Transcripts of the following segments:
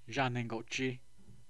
ra nên gậu chi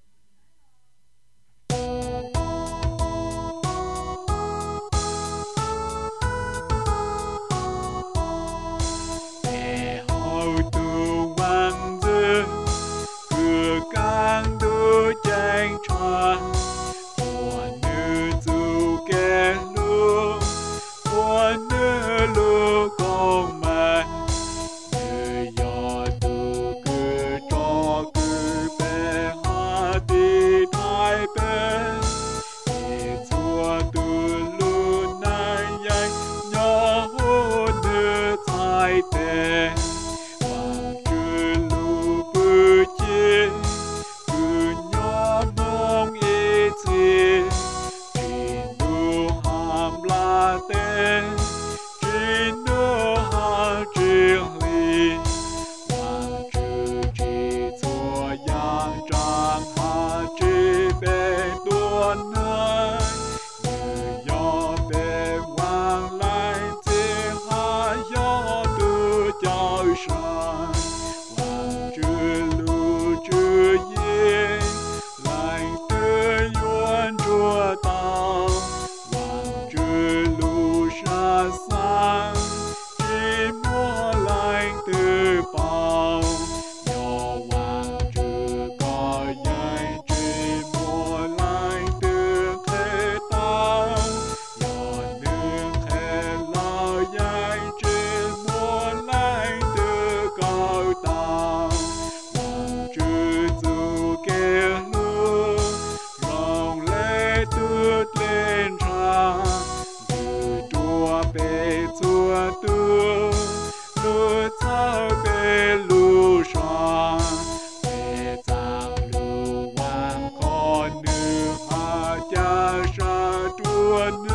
để hậu tu văn dư cửa càng đu tranh choa của nữ du kẻ lu của nữ lu công mà nữ do tu cứ cho cứ bé ha đi thái bên để chúa tu lu nai nhai nhỏ hôn nữ thái tề bằng chữ lu bư chi cứ nhỏ mong ý chi chỉ nu ham la tên chỉ nu ha chi li bằng chữ chỉ chúa yang trang ha chi bê tuôn nơi như gió bê quang lại tiếng ha gió tu chào sàn bằng chữ lu chữ yên lành tư yuan chúa tao bằng chữ lu sa sang chỉ mua lành tư bao nhỏ hoàng chữ có nhai chỉ mua lành tư thế tao nhỏ nương thế lo nhai chỉ mua lành tư cao tao bằng chữ du kê lu lòng lê tút lên ra từ chùa bê chùa tu lu sao bê lu sa bê giang lu hoàng con nữ ha cha sa chúa